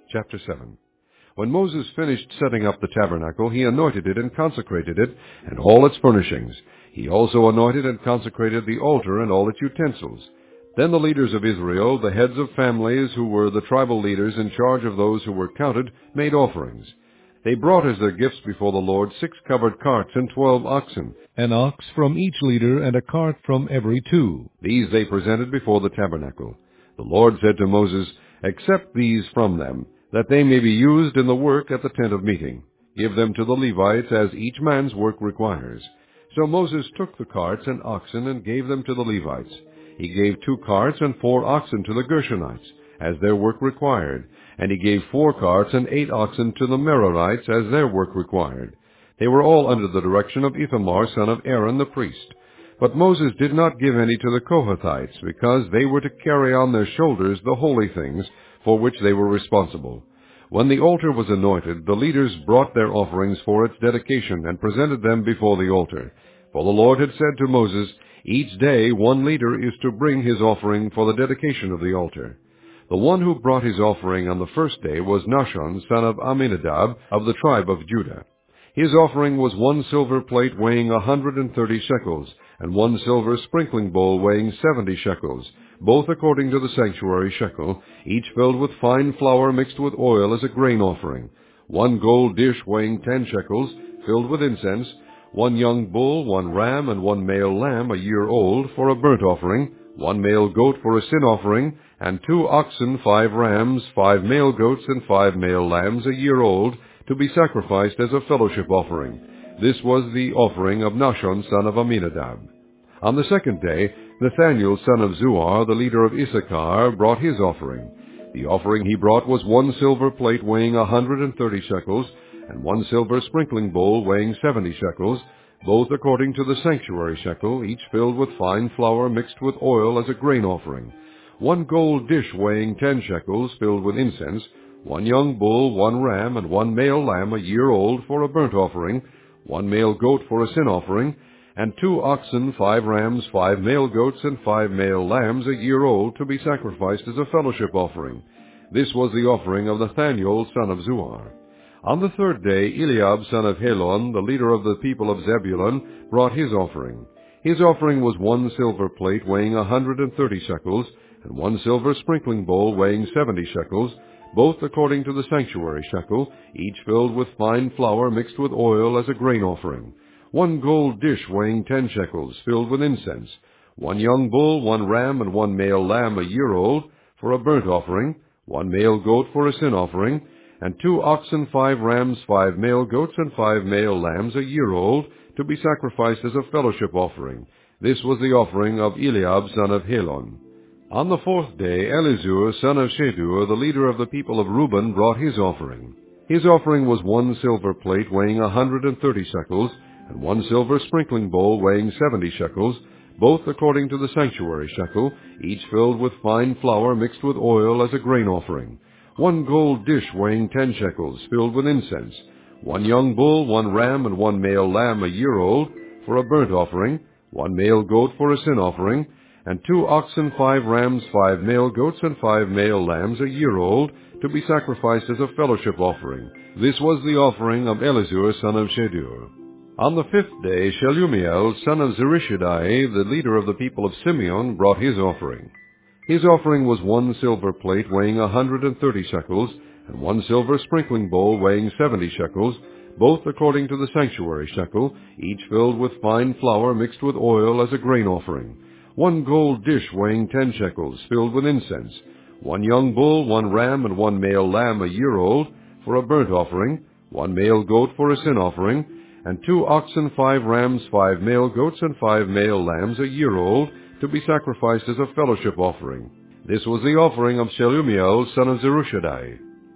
Chapter 7. When Moses finished setting up the tabernacle, he anointed it and consecrated it, and all its furnishings. He also anointed and consecrated the altar and all its utensils. Then the leaders of Israel, the heads of families who were the tribal leaders in charge of those who were counted, made offerings. They brought as their gifts before the Lord 6 covered carts and 12 oxen, an ox from each leader and a cart from every 2. These they presented before the tabernacle. The Lord said to Moses, "Accept these from them, that they may be used in the work at the tent of meeting. Give them to the Levites as each man's work requires." So Moses took the carts and oxen and gave them to the Levites. He gave 2 carts and 4 oxen to the Gershonites, as their work required, and he gave 4 carts and 8 oxen to the Merarites, as their work required. They were all under the direction of Ithamar, son of Aaron the priest. But Moses did not give any to the Kohathites, because they were to carry on their shoulders the holy things, for which they were responsible. When the altar was anointed, the leaders brought their offerings for its dedication, and presented them before the altar. For the Lord had said to Moses, "Each day 1 leader is to bring his offering for the dedication of the altar." The one who brought his offering on the first day was Nahshon, son of Amminadab, of the tribe of Judah. His offering was 1 silver plate weighing 130 shekels, and 1 silver sprinkling bowl weighing 70 shekels, both according to the sanctuary shekel, each filled with fine flour mixed with oil as a grain offering. 1 gold dish weighing 10 shekels, filled with incense, 1 young bull, 1 ram, and 1 male lamb a year old for a burnt offering, 1 male goat for a sin offering, and 2 oxen, 5 rams, 5 male goats, and 5 male lambs a year old, to be sacrificed as a fellowship offering. This was the offering of Nahshon, son of Amminadab. On the second day, Nathaniel, son of Zuar, the leader of Issachar, brought his offering. The offering he brought was 1 silver plate weighing 130 shekels, and 1 silver sprinkling bowl weighing 70 shekels, both according to the sanctuary shekel, each filled with fine flour mixed with oil as a grain offering. 1 gold dish weighing 10 shekels, filled with incense, 1 young bull, 1 ram, and 1 male lamb a year old for a burnt offering, 1 male goat for a sin offering, and 2 oxen, 5 rams, 5 male goats, and 5 male lambs a year old, to be sacrificed as a fellowship offering. This was the offering of Nathaniel, son of Zuar. On the third day, Eliab, son of Helon, the leader of the people of Zebulun, brought his offering. His offering was 1 silver plate weighing 130 shekels, and 1 silver sprinkling bowl weighing 70 shekels, both according to the sanctuary shekel, each filled with fine flour mixed with oil as a grain offering. 1 gold dish weighing 10 shekels, filled with incense, 1 young bull, 1 ram, and 1 male lamb a year old, for a burnt offering, 1 male goat for a sin offering, and 2 oxen, 5 rams, 5 male goats, and 5 male lambs a year old, to be sacrificed as a fellowship offering. This was the offering of Eliab, son of Helon. On the fourth day, Elizur, son of Shedur, the leader of the people of Reuben, brought his offering. His offering was 1 silver plate weighing 130 shekels, and 1 silver sprinkling bowl weighing 70 shekels, both according to the sanctuary shekel, each filled with fine flour mixed with oil as a grain offering. 1 gold dish weighing 10 shekels, filled with incense, 1 young bull, 1 ram, and 1 male lamb a year old, for a burnt offering, 1 male goat for a sin offering, and 2 oxen, 5 rams, 5 male goats, and 5 male lambs a year old, to be sacrificed as a fellowship offering. This was the offering of Elizur, son of Shedur. On the fifth day, Shelumiel, son of Zurishaddai, the leader of the people of Simeon, brought his offering. His offering was 1 silver plate weighing 130 shekels, and 1 silver sprinkling bowl weighing 70 shekels, both according to the sanctuary shekel, each filled with fine flour mixed with oil as a grain offering. 1 gold dish weighing 10 shekels, filled with incense, 1 young bull, 1 ram, and 1 male lamb a year old, for a burnt offering, 1 male goat for a sin offering, and 2 oxen, 5 rams, 5 male goats, and 5 male lambs a year old, to be sacrificed as a fellowship offering. This was the offering of Shelumiel, son of Zurishaddai.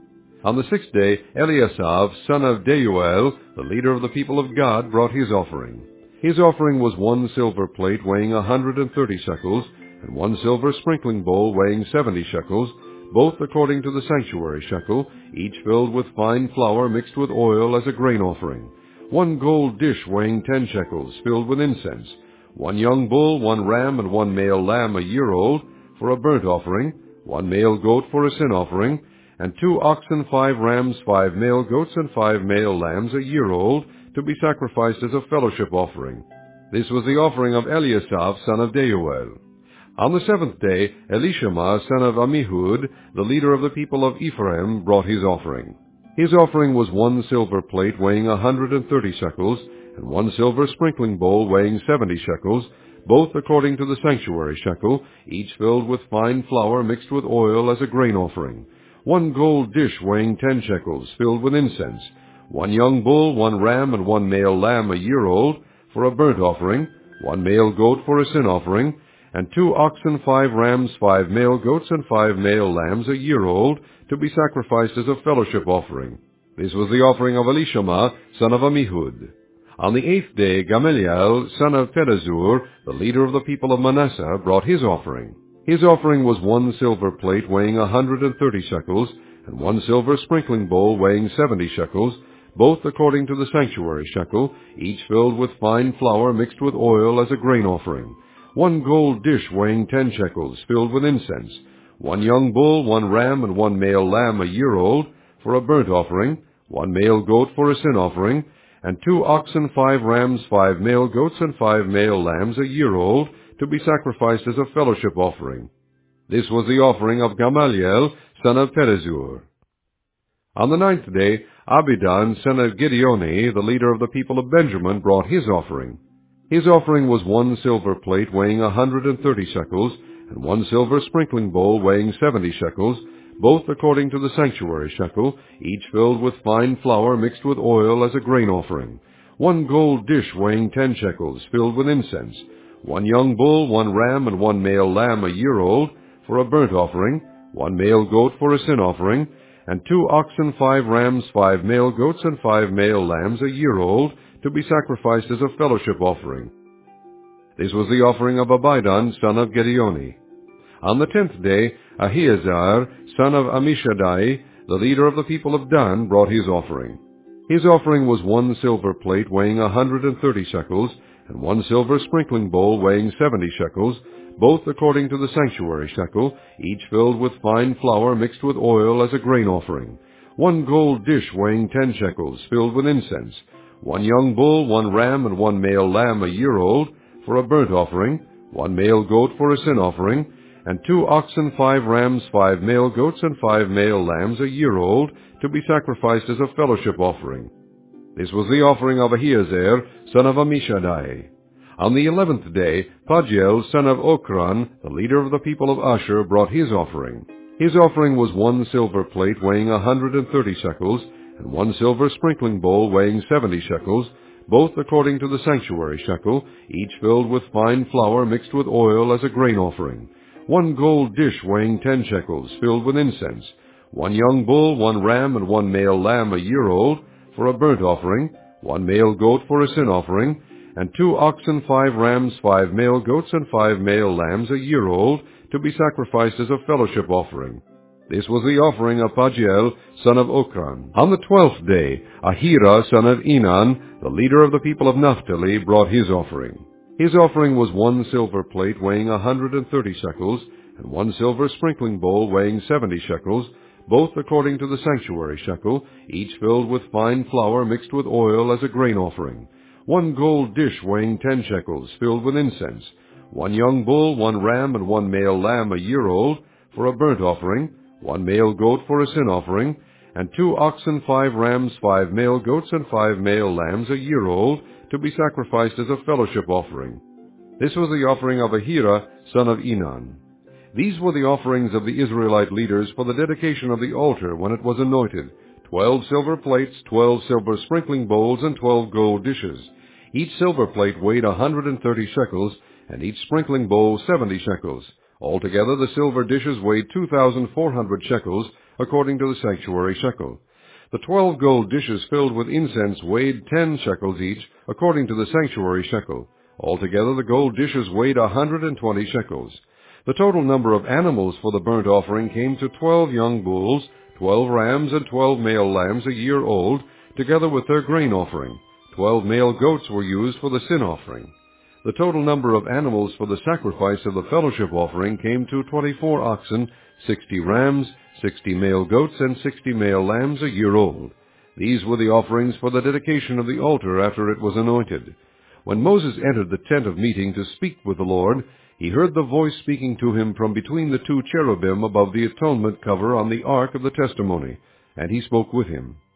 On the sixth day, Eliasaph, son of Deuel, the leader of the people of God, brought his offering. His offering was 1 silver plate weighing 130 shekels, and 1 silver sprinkling bowl weighing 70 shekels, both according to the sanctuary shekel, each filled with fine flour mixed with oil as a grain offering. 1 gold dish weighing 10 shekels, filled with incense, 1 young bull, 1 ram, and 1 male lamb a year old, for a burnt offering, 1 male goat for a sin offering, and 2 oxen, 5 rams, 5 male goats, and 5 male lambs a year old, to be sacrificed as a fellowship offering. This was the offering of Eliasaph, son of Deuel. On the 7th day, Elishama, son of Ammihud, the leader of the people of Ephraim, brought his offering. His offering was 1 silver plate weighing 130 shekels, and 1 silver sprinkling bowl weighing 70 shekels, both according to the sanctuary shekel, each filled with fine flour mixed with oil as a grain offering. 1 gold dish weighing 10 shekels, filled with incense. 1 young bull, 1 ram, and 1 male lamb a year old, for a burnt offering. 1 male goat for a sin offering, and 2 oxen, 5 rams, 5 male goats, and 5 male lambs a year old, to be sacrificed as a fellowship offering. This was the offering of Elishama, son of Ammihud. On the 8th day, Gamaliel, son of Pedazur, the leader of the people of Manasseh, brought his offering. His offering was 1 silver plate weighing 130 shekels, and 1 silver sprinkling bowl weighing 70 shekels, both according to the sanctuary shekel, each filled with fine flour mixed with oil as a grain offering. 1 gold dish weighing 10 shekels, filled with incense. 1 young bull, 1 ram, and 1 male lamb a year old, for a burnt offering. 1 male goat for a sin offering, and 2 oxen, 5 rams, 5 male goats, and 5 male lambs a year old, to be sacrificed as a fellowship offering. This was the offering of Gamaliel, son of Pedazur. On the 9th day, Abidan, son of Gideoni, the leader of the people of Benjamin, brought his offering. His offering was 1 silver plate weighing 130 shekels, and 1 silver sprinkling bowl weighing 70 shekels, both according to the sanctuary shekel, each filled with fine flour mixed with oil as a grain offering. 1 gold dish weighing 10 shekels, filled with incense. 1 young bull, 1 ram, and 1 male lamb a year old, for a burnt offering. 1 male goat for a sin offering, and 2 oxen, 5 rams, 5 male goats, and 5 male lambs a year old, to be sacrificed as a fellowship offering. This was the offering of Abidan, son of Gideoni. On the 10th day, Ahiezer, son of Ammishaddai, the leader of the people of Dan, brought his offering. His offering was 1 silver plate weighing 130 shekels, and 1 silver sprinkling bowl weighing 70 shekels, both according to the sanctuary shekel, each filled with fine flour mixed with oil as a grain offering. 1 gold dish weighing 10 shekels, filled with incense. 1 young bull, 1 ram, and 1 male lamb a year old, for a burnt offering. 1 male goat for a sin offering, and 2 oxen, 5 rams, 5 male goats, and 5 male lambs a year old, to be sacrificed as a fellowship offering. This was the offering of Ahiezer, son of Ammishaddai. On the 11th day, Pagiel, son of Okran, the leader of the people of Asher, brought his offering. His offering was 1 silver plate weighing 130 shekels, and 1 silver sprinkling bowl weighing 70 shekels, both according to the sanctuary shekel, each filled with fine flour mixed with oil as a grain offering. 1 gold dish weighing 10 shekels, filled with incense. 1 young bull, 1 ram, and 1 male lamb a year old, for a burnt offering. 1 male goat for a sin offering, and 2 oxen, 5 rams, 5 male goats, and 5 male lambs a year old, to be sacrificed as a fellowship offering. This was the offering of Pagiel, son of Okran. On the 12th day, Ahira, son of Enan, the leader of the people of Naphtali, brought his offering. His offering was 1 silver plate weighing 130 shekels, and 1 silver sprinkling bowl weighing 70 shekels, both according to the sanctuary shekel, each filled with fine flour mixed with oil as a grain offering. 1 gold dish weighing 10 shekels, filled with incense. 1 young bull, 1 ram, and 1 male lamb a year old, for a burnt offering. 1 male goat for a sin offering, and 2 oxen, 5 rams, 5 male goats, and 5 male lambs a year old, to be sacrificed as a fellowship offering. This was the offering of Ahira, son of Enan. These were the offerings of the Israelite leaders for the dedication of the altar when it was anointed: 12 silver plates, 12 silver sprinkling bowls, and 12 gold dishes. Each silver plate weighed 130 shekels, and each sprinkling bowl 70 shekels. Altogether the silver dishes weighed 2,400 shekels, according to the sanctuary shekel. The 12 gold dishes filled with incense weighed 10 shekels each, according to the sanctuary shekel. Altogether the gold dishes weighed 120 shekels. The total number of animals for the burnt offering came to 12 young bulls, 12 rams, and 12 male lambs a year old, together with their grain offering. 12 male goats were used for the sin offering. The total number of animals for the sacrifice of the fellowship offering came to 24 oxen, 60 rams, 60 male goats and 60 male lambs a year old. These were the offerings for the dedication of the altar after it was anointed. When Moses entered the tent of meeting to speak with the Lord, he heard the voice speaking to him from between the two cherubim above the atonement cover on the ark of the testimony, and he spoke with him.